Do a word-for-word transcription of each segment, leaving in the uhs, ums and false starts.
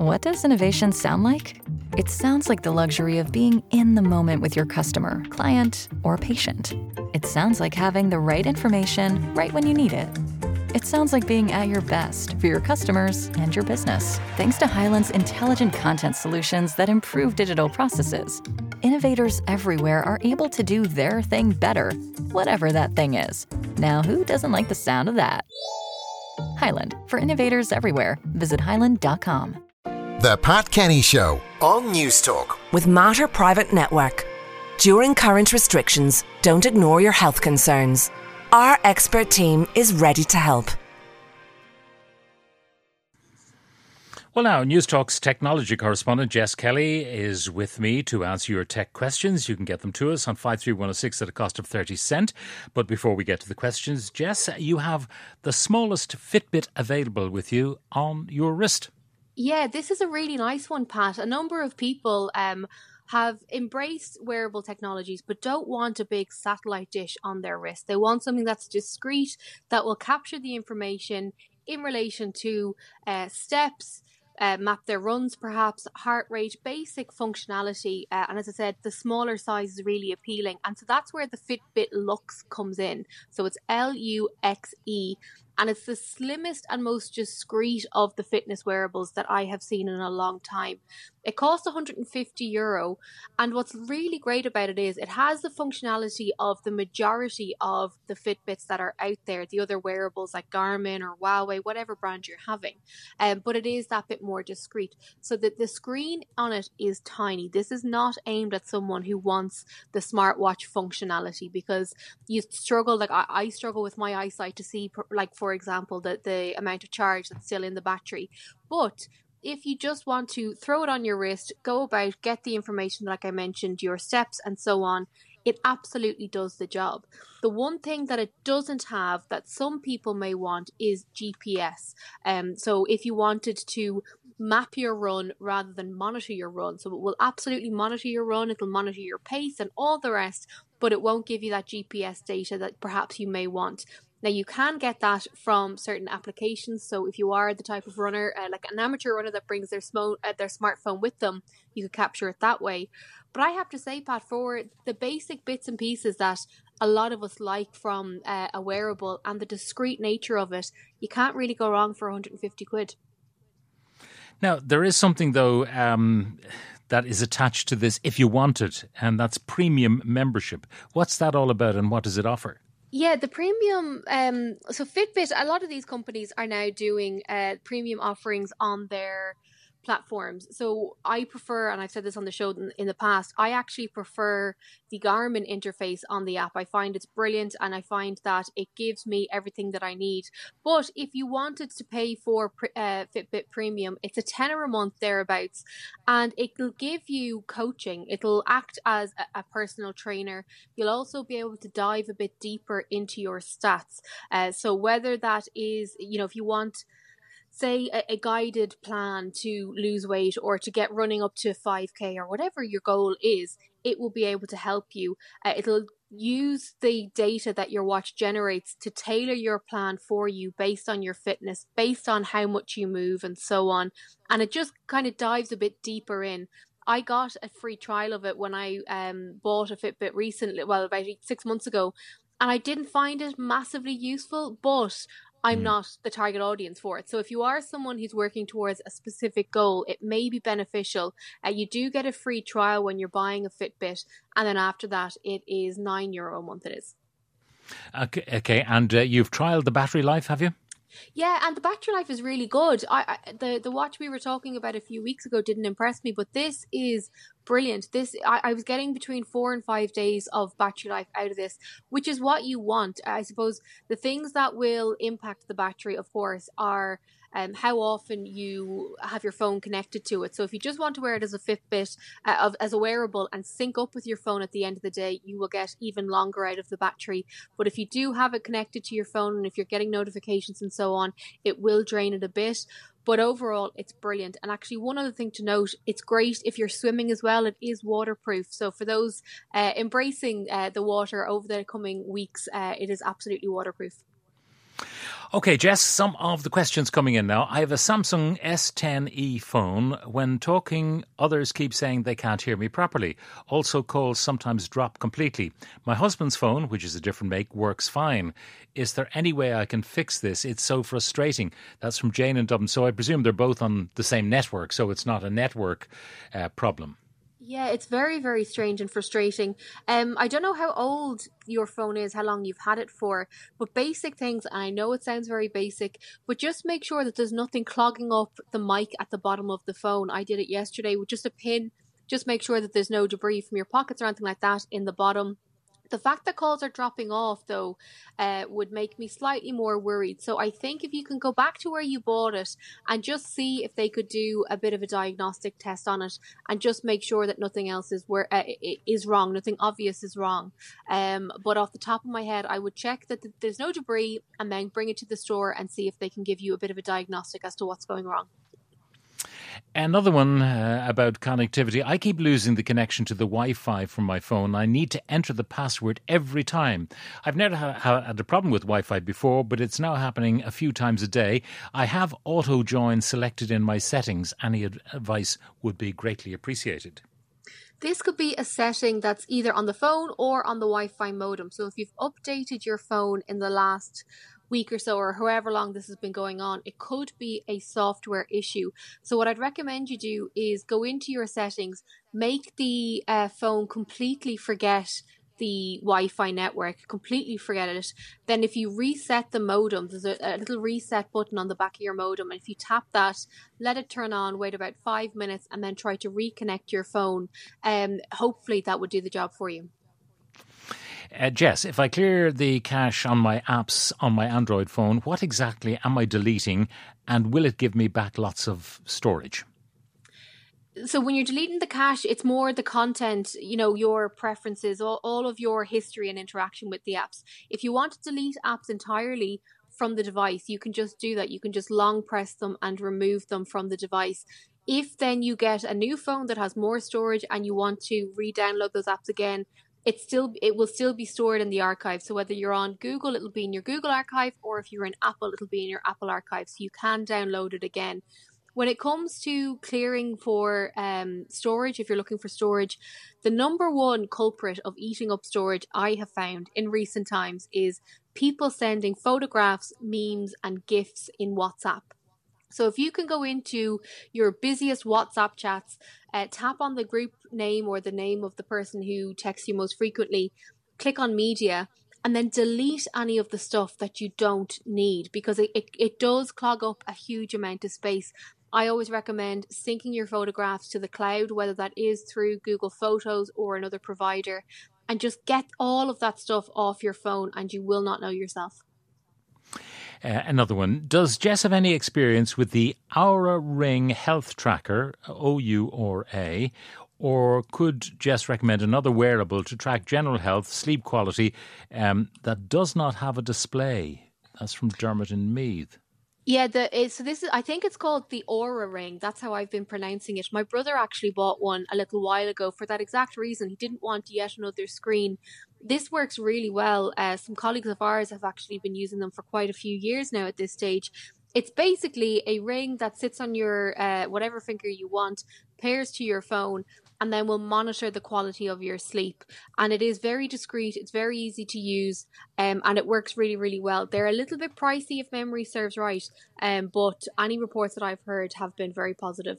What does innovation sound like? It sounds like the luxury of being in the moment with your customer, client, or patient. It sounds like having the right information right when you need it. It sounds like being at your best for your customers and your business. Thanks to Hyland's intelligent content solutions that improve digital processes, innovators everywhere are able to do their thing better, whatever that thing is. Now, who doesn't like the sound of that? Hyland, for innovators everywhere. Visit hyland dot com. The Pat Kenny Show on News Talk. With Mater Private Network. During current restrictions, don't ignore your health concerns. Our expert team is ready to help. Well, now, News Talk's technology correspondent Jess Kelly is with me to answer your tech questions. You can get them to us on five three one oh six at a cost of thirty cent. But before we get to the questions, Jess, you have the smallest Fitbit available with you on your wrist. Yeah, this is a really nice one, Pat. A number of people um, have embraced wearable technologies but don't want a big satellite dish on their wrist. They want something that's discreet, that will capture the information in relation to uh, steps, uh, map their runs perhaps, heart rate, basic functionality. Uh, and as I said, the smaller size is really appealing. And so that's where the Fitbit Luxe comes in. So it's L U X E. And it's the slimmest and most discreet of the fitness wearables that I have seen in a long time. It costs one hundred fifty euro. And what's really great about it is it has the functionality of the majority of the Fitbits that are out there, the other wearables like Garmin or Huawei, whatever brand you're having. Um, but it is that bit more discreet. So that the screen on it is tiny. This is not aimed at someone who wants the smartwatch functionality, because you struggle, like I, I struggle with my eyesight to see, like, for example, the, the amount of charge that's still in the battery. But if you just want to throw it on your wrist, go about, get the information, like I mentioned, your steps and so on, it absolutely does the job. The one thing that it doesn't have that some people may want is G P S. Um, so if you wanted to map your run rather than monitor your run, so it will absolutely monitor your run, it'll monitor your pace and all the rest, but it won't give you that G P S data that perhaps you may want. Now, you can get that from certain applications. So if you are the type of runner, uh, like an amateur runner that brings their, smo- uh, their smartphone with them, you could capture it that way. But I have to say, Pat, for the basic bits and pieces that a lot of us like from uh, a wearable and the discreet nature of it, you can't really go wrong for one hundred fifty quid. Now, there is something, though, um, that is attached to this if you want it, and that's premium membership. What's that all about and what does it offer? Yeah, the premium, um, so Fitbit, a lot of these companies are now doing uh, premium offerings on their platforms. So I prefer, and I've said this on the show in, in the past, I actually prefer the Garmin interface on the app. I find it's brilliant and I find that it gives me everything that I need. But if you wanted to pay for uh, Fitbit Premium, it's a tenner a month thereabouts, and it'll give you coaching. It'll act as a, a personal trainer. You'll also be able to dive a bit deeper into your stats. Uh, so whether that is, you know, if you want, say, a, a guided plan to lose weight or to get running up to five K or whatever your goal is, it will be able to help you. Uh, it'll use the data that your watch generates to tailor your plan for you based on your fitness, based on how much you move and so on. And it just kind of dives a bit deeper in. I got a free trial of it when I um, bought a Fitbit recently, well, about six months ago, and I didn't find it massively useful, but I'm mm. not the target audience for it. So if you are someone who's working towards a specific goal, it may be beneficial. Uh, you do get a free trial when you're buying a Fitbit, and then after that, it is nine euro a month. It is. Okay, okay. and uh, you've trialed the battery life, have you? Yeah, and the battery life is really good. I, I the the watch we were talking about a few weeks ago didn't impress me, but this is brilliant. This I, I was getting between four and five days of battery life out of this, which is what you want. I suppose the things that will impact the battery, of course, are um, how often you have your phone connected to it. So if you just want to wear it as a Fitbit, uh, of, as a wearable and sync up with your phone at the end of the day, you will get even longer out of the battery. But if you do have it connected to your phone and if you're getting notifications and so on, it will drain it a bit. But overall, it's brilliant. And actually, one other thing to note, it's great if you're swimming as well. It is waterproof. So for those uh, embracing uh, the water over the coming weeks, uh, it is absolutely waterproof. Okay, Jess, some of the questions coming in now. I have a Samsung S ten e phone. When talking, others keep saying they can't hear me properly. Also, calls sometimes drop completely. My husband's phone, which is a different make, works fine. Is there any way I can fix this? It's so frustrating. That's from Jane in Dublin. So I presume they're both on the same network, so it's not a network uh, problem. Yeah, it's very, very strange and frustrating. Um, I don't know how old your phone is, how long you've had it for, but basic things, and I know it sounds very basic, but just make sure that there's nothing clogging up the mic at the bottom of the phone. I did it yesterday with just a pin. Just make sure that there's no debris from your pockets or anything like that in the bottom. The fact that calls are dropping off, though, uh, would make me slightly more worried. So I think if you can go back to where you bought it and just see if they could do a bit of a diagnostic test on it and just make sure that nothing else is where uh, is wrong, nothing obvious is wrong. Um, but off the top of my head, I would check that th- there's no debris and then bring it to the store and see if they can give you a bit of a diagnostic as to what's going wrong. Another one uh, about connectivity. I keep losing the connection to the Wi-Fi from my phone. I need to enter the password every time. I've never ha- had a problem with Wi-Fi before, but it's now happening a few times a day. I have auto-join selected in my settings. Any ad- advice would be greatly appreciated. This could be a setting that's either on the phone or on the Wi-Fi modem. So if you've updated your phone in the last week or so, or however long this has been going on, it could be a software issue. So what I'd recommend you do is go into your settings, make the uh, phone completely forget the Wi-Fi network, completely forget it. Then if you reset the modem, there's a, a little reset button on the back of your modem, and if you tap that, let it turn on, wait about five minutes, and then try to reconnect your phone. Um, hopefully that would do the job for you. Uh, Jess, if I clear the cache on my apps on my Android phone, what exactly am I deleting, and will it give me back lots of storage? So when you're deleting the cache, it's more the content, you know, your preferences, all, all of your history and interaction with the apps. If you want to delete apps entirely from the device, you can just do that. You can just long press them and remove them from the device. If then you get a new phone that has more storage and you want to re-download those apps again, It's still it will still be stored in the archive. So whether you're on Google, it'll be in your Google archive, or if you're in Apple, it'll be in your Apple archive. So you can download it again. When it comes to clearing for um, storage, if you're looking for storage, the number one culprit of eating up storage I have found in recent times is people sending photographs, memes, and GIFs in WhatsApp. So if you can go into your busiest WhatsApp chats, uh, tap on the group name or the name of the person who texts you most frequently, click on media, and then delete any of the stuff that you don't need, because it, it, it does clog up a huge amount of space. I always recommend syncing your photographs to the cloud, whether that is through Google Photos or another provider, and just get all of that stuff off your phone and you will not know yourself. Uh, another one. Does Jess have any experience with the Oura Ring Health Tracker, O U R A, or could Jess recommend another wearable to track general health, sleep quality, um, that does not have a display? That's from Dermot in Meath. Yeah, the it, so this is I think it's called the Oura Ring. That's how I've been pronouncing it. My brother actually bought one a little while ago for that exact reason. He didn't want yet another screen. This works really well. Uh, some colleagues of ours have actually been using them for quite a few years now at this stage. It's basically a ring that sits on your uh, whatever finger you want, pairs to your phone, and then will monitor the quality of your sleep. And it is very discreet, it's very easy to use, um, and it works really, really well. They're a little bit pricey if memory serves right, um, but any reports that I've heard have been very positive.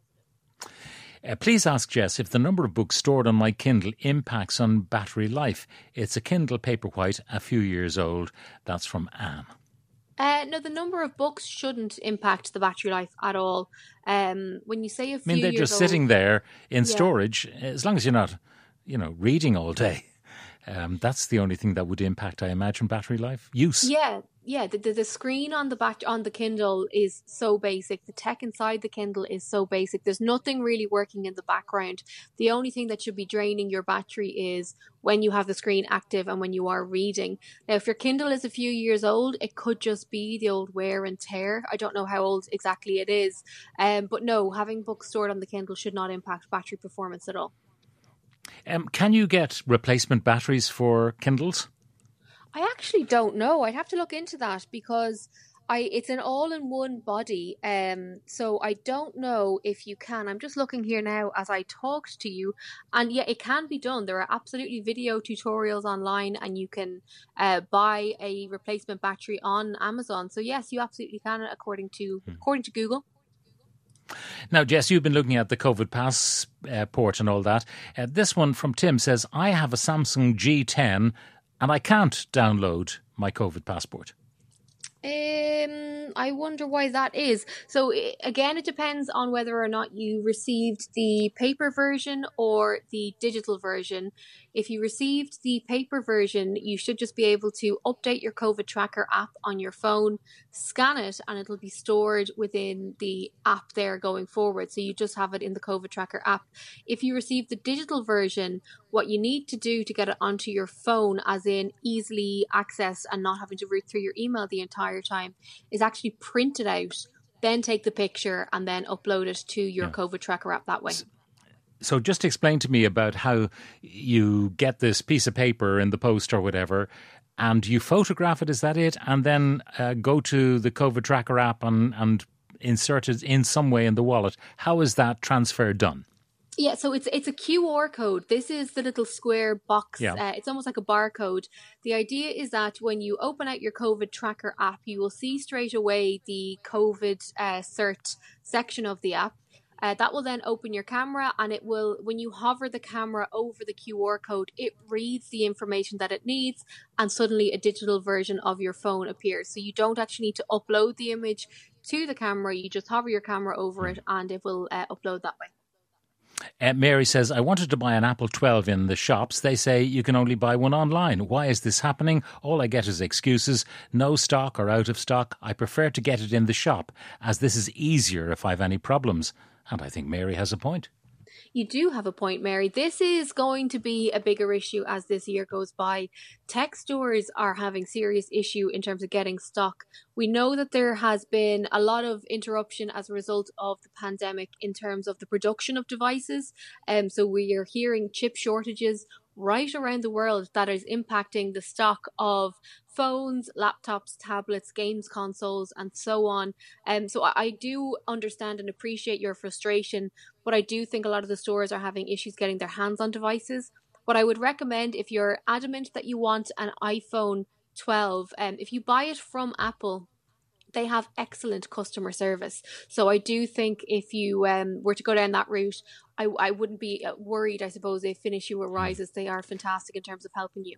Uh, please ask Jess if the number of books stored on my Kindle impacts on battery life. It's a Kindle Paperwhite, a few years old. That's from Anne. Uh, no, the number of books shouldn't impact the battery life at all. Um, when you say a few I mean, they're years just sitting old, there in yeah. storage, as long as you're not, you know, reading all day. Um, that's the only thing that would impact, I imagine, battery life. Use. Yeah, yeah. The, the, the screen on the back on the Kindle is so basic. The tech inside the Kindle is so basic. There's nothing really working in the background. The only thing that should be draining your battery is when you have the screen active and when you are reading. Now, if your Kindle is a few years old, it could just be the old wear and tear. I don't know how old exactly it is. Um, but no, having books stored on the Kindle should not impact battery performance at all. Um, can you get replacement batteries for Kindles? I actually don't know. I'd have to look into that because I it's an all-in-one body, um, so I don't know if you can. I'm just looking here now as I talked to you, and yeah, it can be done. There are absolutely video tutorials online, and you can uh, buy a replacement battery on Amazon. So yes, you absolutely can, according to hmm. according to Google. Now, Jess, you've been looking at the COVID passport uh, and all that. Uh, this one from Tim says, I have a Samsung G ten and I can't download my COVID passport. Um, I wonder why that is. So again, it depends on whether or not you received the paper version or the digital version. If you received the paper version, you should just be able to update your COVID tracker app on your phone, scan it, and it'll be stored within the app there going forward. So you just have it in the COVID tracker app. If you receive the digital version, what you need to do to get it onto your phone, as in easily access and not having to root through your email the entire time, is actually print it out, then take the picture and then upload it to your yeah. COVID tracker app that way. So just explain to me about how you get this piece of paper in the post or whatever, and you photograph it, is that it? And then uh, go to the COVID tracker app and, and insert it in some way in the wallet. How is that transfer done? Yeah, so it's it's a Q R code. This is the little square box. Yeah. Uh, it's almost like a barcode. The idea is that when you open out your COVID tracker app, you will see straight away the COVID uh, cert section of the app. Uh, that will then open your camera, and it will, when you hover the camera over the Q R code, it reads the information that it needs, and suddenly a digital version of your phone appears. So you don't actually need to upload the image to the camera. You just hover your camera over it, and it will uh, upload that way. Uh, Mary says, I wanted to buy an Apple twelve in the shops. They say you can only buy one online. Why is this happening? All I get is excuses. No stock or out of stock. I prefer to get it in the shop, as this is easier if I have any problems. And I think Mary has a point. You do have a point, Mary. This is going to be a bigger issue as this year goes by. Tech stores are having serious issue in terms of getting stock. We know that there has been a lot of interruption as a result of the pandemic in terms of the production of devices. Um, so we are hearing chip shortages right around the world that is impacting the stock of phones, laptops, tablets, games consoles, and so on. Um, so I, I do understand and appreciate your frustration, but I do think a lot of the stores are having issues getting their hands on devices. What I would recommend, if you're adamant that you want an iPhone twelve, um, if you buy it from Apple, they have excellent customer service. So I do think if you um, were to go down that route, I, I wouldn't be worried, I suppose, if an issue arises. They are fantastic in terms of helping you.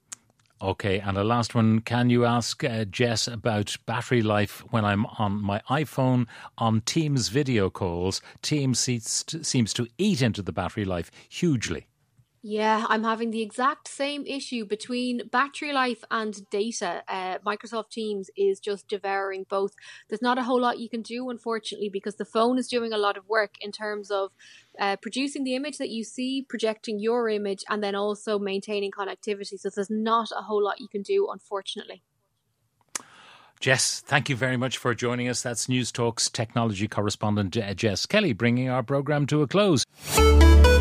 Okay, and a last one. Can you ask uh, Jess about battery life when I'm on my iPhone on Teams video calls? Teams seems to, seems to eat into the battery life hugely. Yeah, I'm having the exact same issue between battery life and data. Uh, Microsoft Teams is just devouring both. There's not a whole lot you can do, unfortunately, because the phone is doing a lot of work in terms of uh, producing the image that you see, projecting your image, and then also maintaining connectivity. So there's not a whole lot you can do, unfortunately. Jess, thank you very much for joining us. That's News Talk's technology correspondent, Jess Kelly, bringing our programme to a close.